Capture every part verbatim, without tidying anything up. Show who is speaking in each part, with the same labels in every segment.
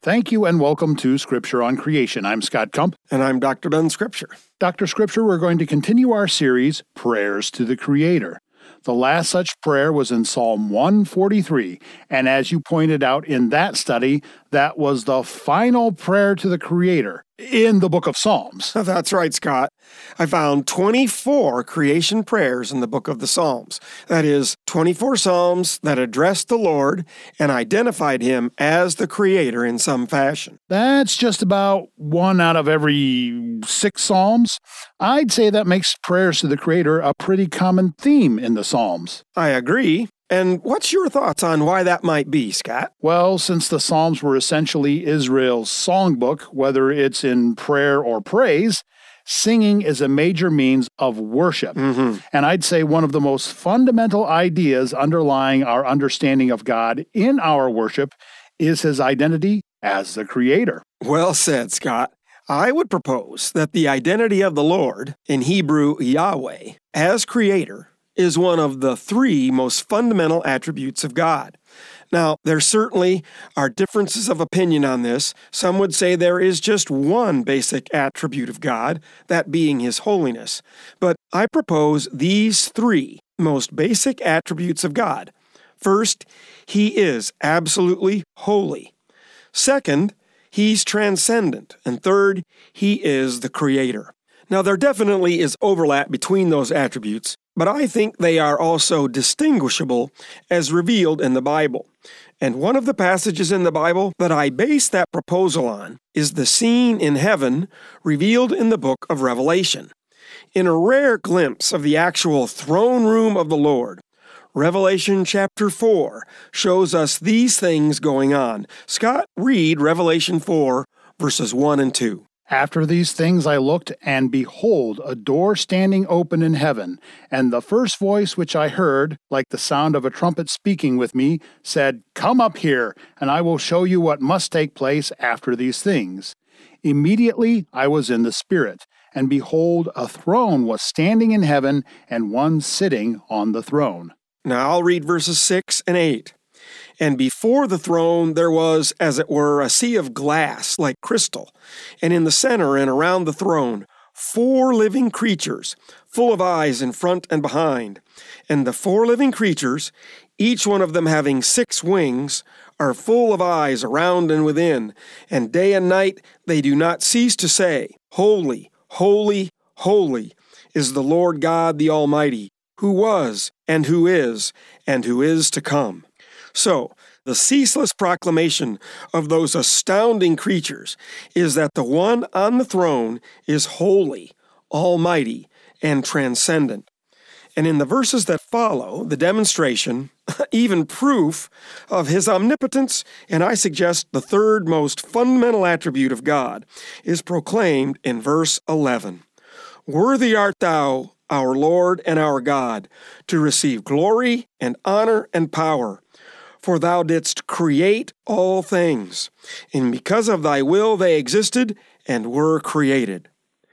Speaker 1: Thank you and welcome to Scripture on Creation. I'm Scott Kump.
Speaker 2: And I'm Doctor Dunn Scripture.
Speaker 1: Doctor Scripture, we're going to continue our series, Prayers to the Creator. The last such prayer was in Psalm one forty-three, and as you pointed out in that study, that was the final prayer to the Creator in the book of Psalms.
Speaker 2: That's right, Scott. I found twenty-four creation prayers in the book of the Psalms. That is, twenty-four Psalms that addressed the Lord and identified Him as the Creator in some fashion.
Speaker 1: That's just about one out of every six Psalms. I'd say that makes prayers to the Creator a pretty common theme in the Psalms.
Speaker 2: I agree. And what's your thoughts on why that might be, Scott?
Speaker 1: Well, since the Psalms were essentially Israel's songbook, whether it's in prayer or praise, singing is a major means of worship.
Speaker 2: Mm-hmm.
Speaker 1: And I'd say one of the most fundamental ideas underlying our understanding of God in our worship is His identity as the Creator.
Speaker 2: Well said, Scott. I would propose that the identity of the Lord, in Hebrew Yahweh, as Creator, is one of the three most fundamental attributes of God. Now, there certainly are differences of opinion on this. Some would say there is just one basic attribute of God, that being His holiness. But I propose these three most basic attributes of God. First, He is absolutely holy. Second, He's transcendent. And third, He is the Creator. Now, there definitely is overlap between those attributes, but I think they are also distinguishable as revealed in the Bible. And one of the passages in the Bible that I base that proposal on is the scene in heaven revealed in the book of Revelation. In a rare glimpse of the actual throne room of the Lord, Revelation chapter four shows us these things going on. Scott, read Revelation four, verses one and two.
Speaker 1: After these things I looked, and behold, a door standing open in heaven. And the first voice which I heard, like the sound of a trumpet speaking with me, said, Come up here, and I will show you what must take place after these things. Immediately I was in the Spirit, and behold, a throne was standing in heaven, and one sitting on the throne.
Speaker 2: Now I'll read verses six and eight. And before the throne there was, as it were, a sea of glass like crystal, and in the center and around the throne four living creatures, full of eyes in front and behind. And the four living creatures, each one of them having six wings, are full of eyes around and within, and day and night they do not cease to say, Holy, holy, holy is the Lord God the Almighty, who was, and who is, and who is to come. So, the ceaseless proclamation of those astounding creatures is that the one on the throne is holy, almighty, and transcendent. And in the verses that follow, the demonstration, even proof, of His omnipotence, and I suggest the third most fundamental attribute of God, is proclaimed in verse eleven. Worthy art thou, our Lord and our God, to receive glory and honor and power. For thou didst create all things, and because of thy will they existed and were created.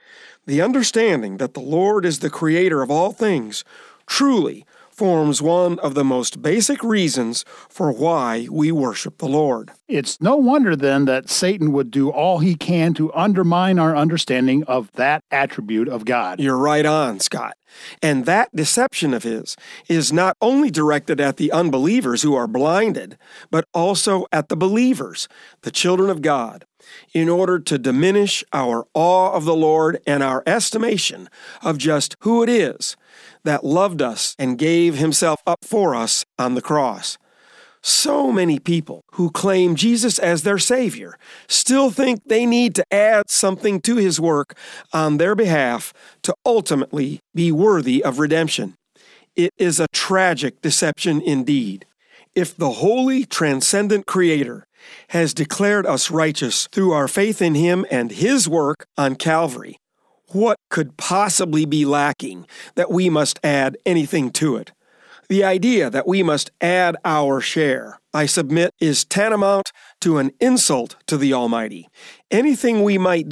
Speaker 2: The understanding that the Lord is the Creator of all things truly forms one of the most basic reasons for why we worship the Lord.
Speaker 1: It's no wonder then that Satan would do all he can to undermine our understanding of that attribute of God.
Speaker 2: You're right on, Scott. And that deception of his is not only directed at the unbelievers who are blinded, but also at the believers, the children of God, in order to diminish our awe of the Lord and our estimation of just who it is that loved us and gave Himself up for us on the cross. So many people who claim Jesus as their Savior still think they need to add something to His work on their behalf to ultimately be worthy of redemption. It is a tragic deception indeed. If the holy, transcendent Creator has declared us righteous through our faith in Him and His work on Calvary, what could possibly be lacking that we must add anything to it? The idea that we must add our share, I submit, is tantamount to an insult to the Almighty. Anything we might do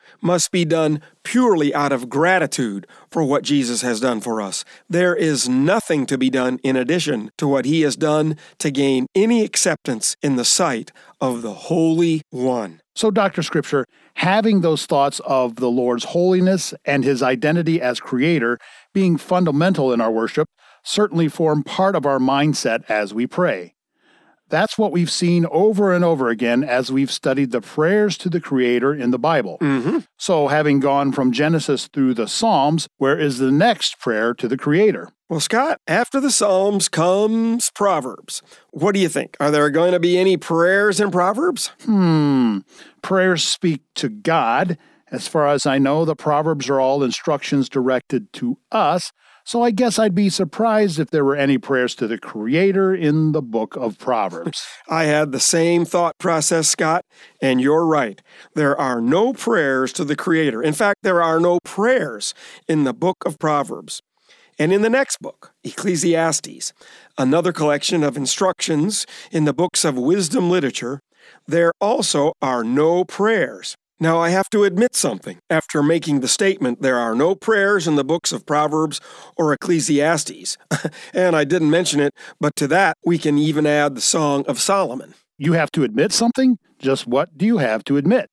Speaker 2: must be done purely out of gratitude for what Jesus has done for us. There is nothing to be done in addition to what he has done to gain any acceptance in the sight of the Holy One.
Speaker 1: So, Doctor Scripture, having those thoughts of the Lord's holiness and his identity as creator being fundamental in our worship certainly form part of our mindset as we pray. That's what we've seen over and over again as we've studied the prayers to the Creator in the Bible.
Speaker 2: Mm-hmm.
Speaker 1: So, having gone from Genesis through the Psalms, where is the next prayer to the Creator?
Speaker 2: Well, Scott, after the Psalms comes Proverbs. What do you think? Are there going to be any prayers in Proverbs?
Speaker 1: Hmm. Prayers speak to God. As far as I know, the Proverbs are all instructions directed to us. So I guess I'd be surprised if there were any prayers to the Creator in the book of Proverbs.
Speaker 2: I had the same thought process, Scott, and you're right. There are no prayers to the Creator. In fact, there are no prayers in the book of Proverbs. And in the next book, Ecclesiastes, another collection of instructions in the books of wisdom literature, there also are no prayers. Now, I have to admit something. After making the statement, there are no prayers in the books of Proverbs or Ecclesiastes, and I didn't mention it, but to that, we can even add the Song of Solomon.
Speaker 1: You have to admit something? Just what do you have to admit?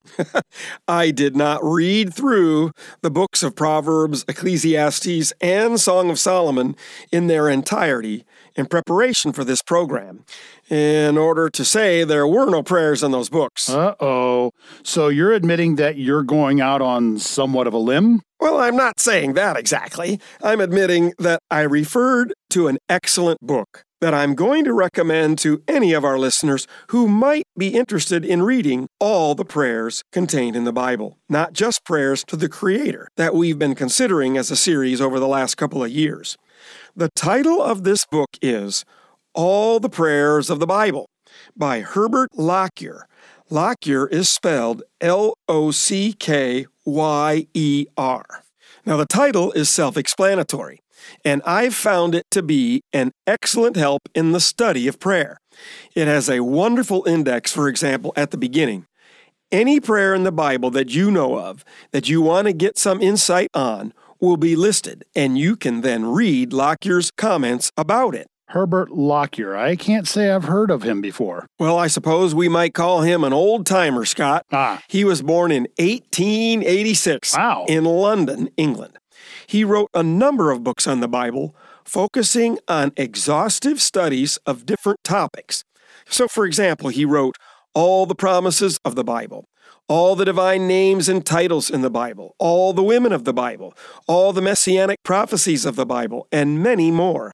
Speaker 2: I did not read through the books of Proverbs, Ecclesiastes, and Song of Solomon in their entirety in preparation for this program, in order to say there were no prayers in those books.
Speaker 1: Uh-oh. So you're admitting that you're going out on somewhat of a limb?
Speaker 2: Well, I'm not saying that exactly. I'm admitting that I referred to an excellent book that I'm going to recommend to any of our listeners who might be interested in reading all the prayers contained in the Bible, not just prayers to the Creator that we've been considering as a series over the last couple of years. The title of this book is All the Prayers of the Bible by Herbert Lockyer. Lockyer is spelled L O C K Y E R. Now, the title is self-explanatory, and I've found it to be an excellent help in the study of prayer. It has a wonderful index, for example, at the beginning. Any prayer in the Bible that you know of that you want to get some insight on will be listed, and you can then read Lockyer's comments about it.
Speaker 1: Herbert Lockyer. I can't say I've heard of him before.
Speaker 2: Well, I suppose we might call him an old-timer, Scott.
Speaker 1: Ah.
Speaker 2: He was born in eighteen eighty-six
Speaker 1: Wow.
Speaker 2: in London, England. He wrote a number of books on the Bible, focusing on exhaustive studies of different topics. So, for example, he wrote All the Promises of the Bible, all the divine names and titles in the Bible, all the women of the Bible, all the messianic prophecies of the Bible, and many more.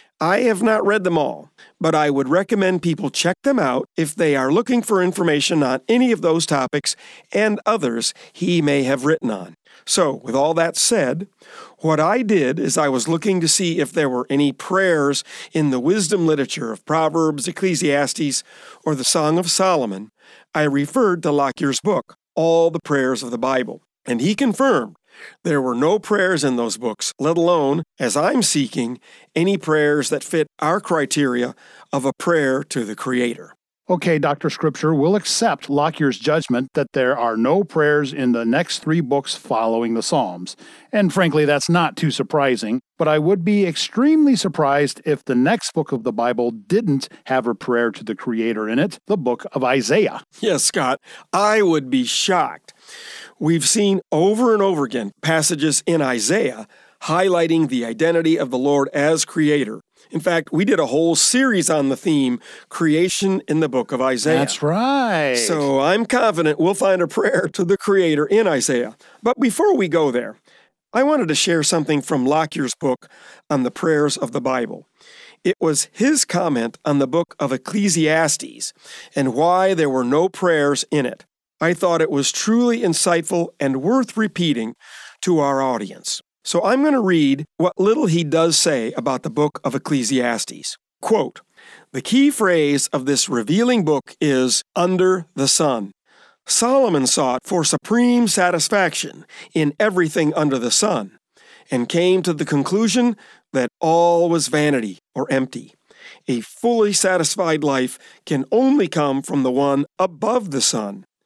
Speaker 2: I have not read them all, but I would recommend people check them out if they are looking for information on any of those topics and others he may have written on. So, with all that said, what I did is I was looking to see if there were any prayers in the wisdom literature of Proverbs, Ecclesiastes, or the Song of Solomon. I referred to Lockyer's book, All the Prayers of the Bible, and he confirmed there were no prayers in those books, let alone, as I'm seeking, any prayers that fit our criteria of a prayer to the Creator.
Speaker 1: Okay, Doctor Scripture, we'll accept Lockyer's judgment that there are no prayers in the next three books following the Psalms. And frankly, that's not too surprising, but I would be extremely surprised if the next book of the Bible didn't have a prayer to the Creator in it, the book of Isaiah.
Speaker 2: Yes, Scott, I would be shocked. We've seen over and over again passages in Isaiah highlighting the identity of the Lord as Creator. In fact, we did a whole series on the theme, Creation in the book of Isaiah.
Speaker 1: That's right.
Speaker 2: So I'm confident we'll find a prayer to the Creator in Isaiah. But before we go there, I wanted to share something from Lockyer's book on the prayers of the Bible. It was his comment on the book of Ecclesiastes and why there were no prayers in it. I thought it was truly insightful and worth repeating to our audience. So I'm going to read what little he does say about the book of Ecclesiastes. Quote, "The key phrase of this revealing book is under the sun. Solomon sought for supreme satisfaction in everything under the sun and came to the conclusion that all was vanity or empty. A fully satisfied life can only come from the one above the sun.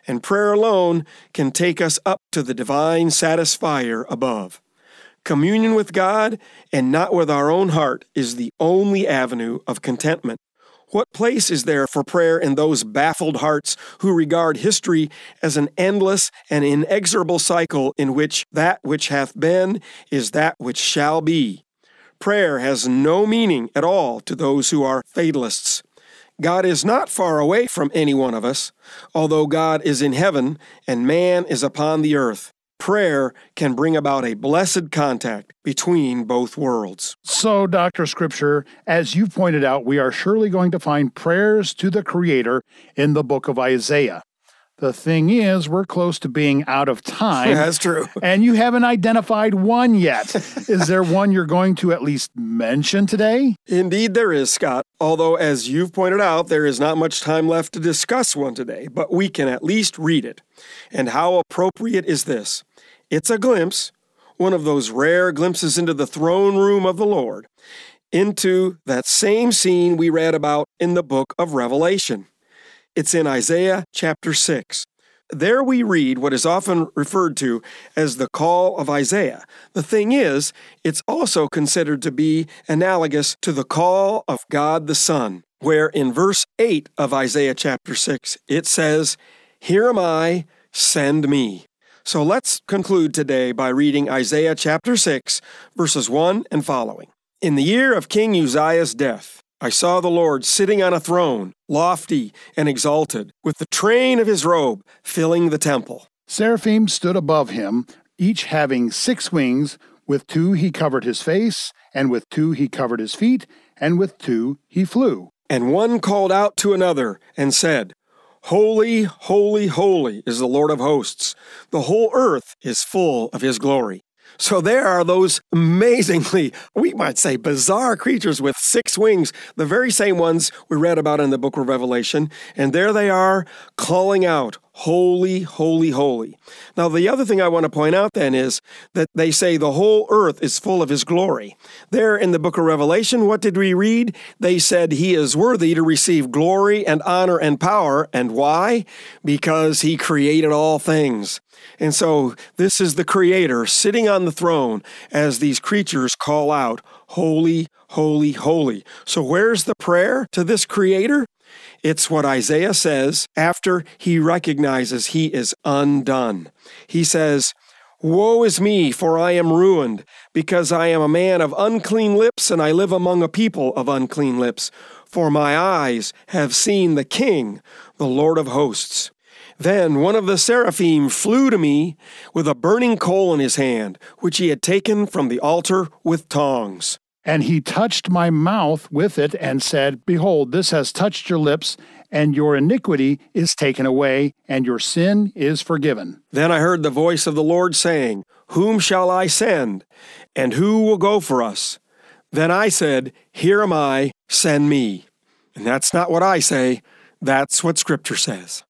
Speaker 2: and prayer alone can take us up to the divine satisfier above. Communion with God and not with our own heart is the only avenue of contentment. What place is there for prayer in those baffled hearts who regard history as an endless and inexorable cycle in which that which hath been is that which shall be? Prayer has no meaning at all to those who are fatalists. God is not far away from any one of us, although God is in heaven and man is upon the earth. Prayer can bring about a blessed contact between both worlds.
Speaker 1: So, Doctor Scripture, as you pointed out, we are surely going to find prayers to the Creator in the book of Isaiah. The thing is, we're close to being out of time.
Speaker 2: That's true.
Speaker 1: And you haven't identified one yet. Is there one you're going to at least mention today?
Speaker 2: Indeed there is, Scott. Although, as you've pointed out, there is not much time left to discuss one today, but we can at least read it. And how appropriate is this? It's a glimpse, one of those rare glimpses into the throne room of the Lord, into that same scene we read about in the book of Revelation. It's in Isaiah chapter six. There we read what is often referred to as the call of Isaiah. The thing is, it's also considered to be analogous to the call of God the Son, where in verse eight of Isaiah chapter six, it says, "Here am I, send me." So let's conclude today by reading Isaiah chapter six, verses one and following. In the year of King Uzziah's death, I saw the Lord sitting on a throne, lofty and exalted, with the train of his robe filling the temple.
Speaker 1: Seraphim stood above him, each having six wings. With two he covered his face, and with two he covered his feet, and with two he flew.
Speaker 2: And one called out to another and said, "Holy, holy, holy is the Lord of hosts. The whole earth is full of his glory." So there are those amazingly, we might say, bizarre creatures with six wings, the very same ones we read about in the book of Revelation. And there they are calling out, "Holy, holy, holy." Now, the other thing I want to point out then is that they say the whole earth is full of his glory. There in the book of Revelation, what did we read? They said he is worthy to receive glory and honor and power. And why? Because he created all things. And so this is the Creator sitting on the throne as these creatures call out, "Holy, holy, holy." So where's the prayer to this Creator? It's what Isaiah says after he recognizes he is undone. He says, "Woe is me, for I am ruined, because I am a man of unclean lips, and I live among a people of unclean lips. For my eyes have seen the King, the Lord of hosts." Then one of the seraphim flew to me with a burning coal in his hand, which he had taken from the altar with tongs.
Speaker 1: And he touched my mouth with it and said, "Behold, this has touched your lips, and your iniquity is taken away, and your sin is forgiven."
Speaker 2: Then I heard the voice of the Lord saying, "Whom shall I send? And who will go for us?" Then I said, "Here am I, send me." And that's not what I say, that's what Scripture says.